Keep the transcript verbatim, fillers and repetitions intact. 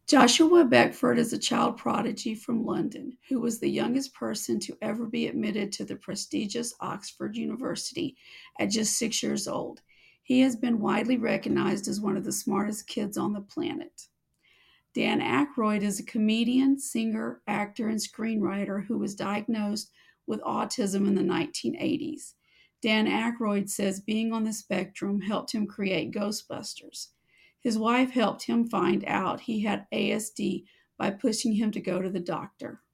Joshua Beckford is a child prodigy from London who was the youngest person to ever be admitted to the prestigious Oxford University at just six years old. He has been widely recognized as one of the smartest kids on the planet. Dan Aykroyd is a comedian, singer, actor, and screenwriter who was diagnosed with autism in the nineteen eighties. Dan Aykroyd says being on the spectrum helped him create Ghostbusters. His wife helped him find out he had A S D by pushing him to go to the doctor.